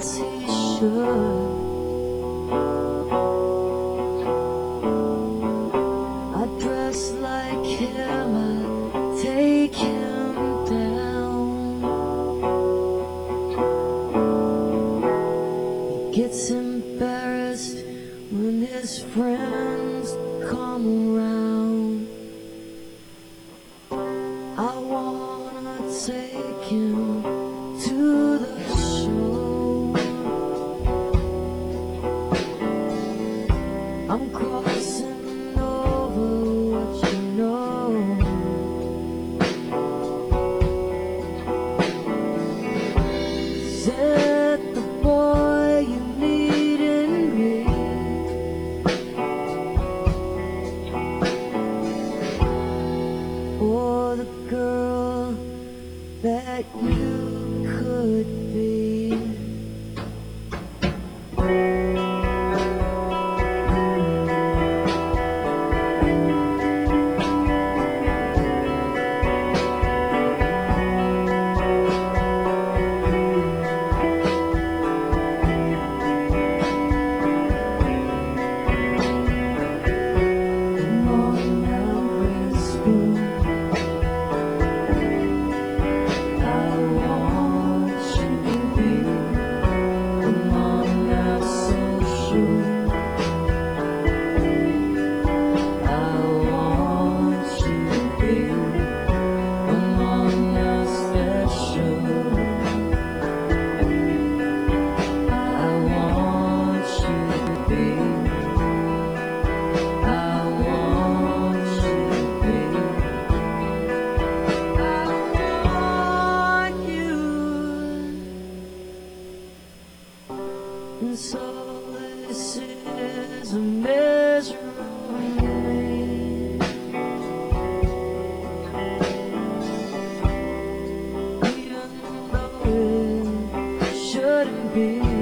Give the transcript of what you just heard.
as he should. I dress like him, I take him down. He gets embarrassed when his friends come around. I wanna take him to the show. I'm crossing over what you know. Is it the boy you need in me? Or the girl that you could be? Come on now, bring a spoon. I want you to be. Come on now, so sure. I want you to be. Come on now, special. I want you to be. I want you to be. I want you. And so this is a measure of me. Even though it shouldn't be.